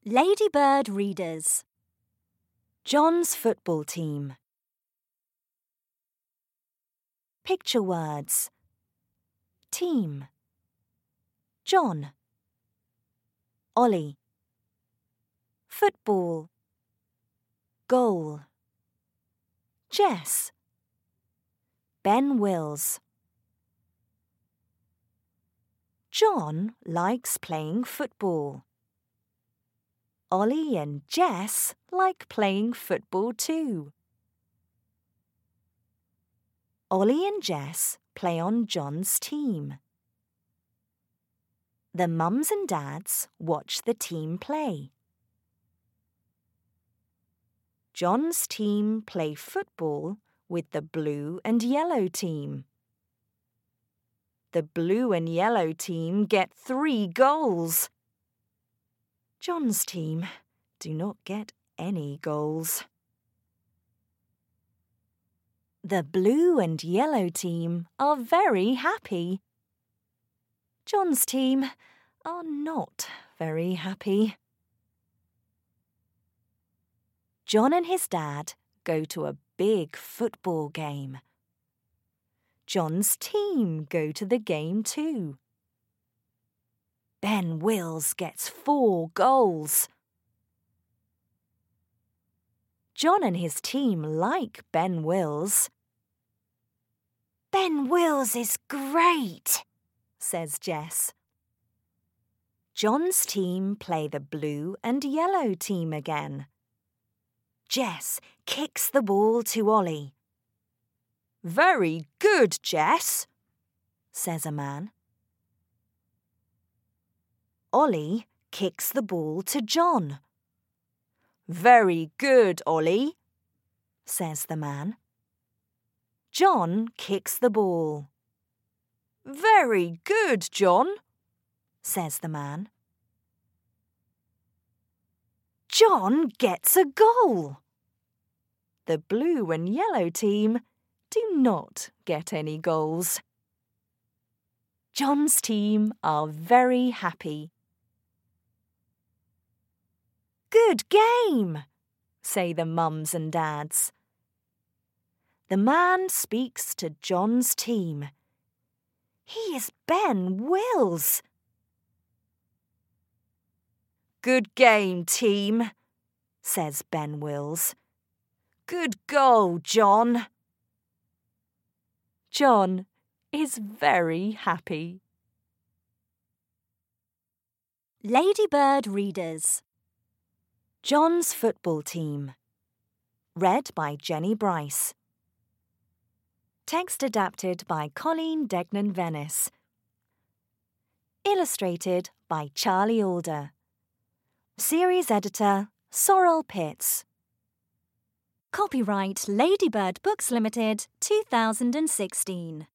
Ladybird Readers. John's football team. Picture words. Team. John. Ollie. Football. Goal. Jess. Ben Wills. John likes playing football. Ollie and Jess like playing football too. Ollie and Jess play on John's team. The mums and dads watch the team play. John's team play football with the blue and yellow team. The blue and yellow team get 3 goals. John's team do not get any goals. The blue and yellow team are very happy. John's team are not very happy. John and his dad go to a big football game. John's team go to the game too. Ben Wills gets 4 goals. John and his team like Ben Wills. Ben Wills is great, says Jess. John's team play the blue and yellow team again. Jess kicks the ball to Ollie. Very good, Jess, says a man. Ollie kicks the ball to John. Very good, Ollie, says the man. John kicks the ball. Very good, John, says the man. John gets a goal. The blue and yellow team do not get any goals. John's team are very happy. Good game, say the mums and dads. The man speaks to John's team. He is Ben Wills. Good game, team, says Ben Wills. Good goal, John. John is very happy. Ladybird Readers. John's football team. Read by Jenny Bryce. Text adapted by Colleen Degnan-Venice. Illustrated by Charlie Alder. Series editor Sorrel Pitts. Copyright Ladybird Books Limited 2016.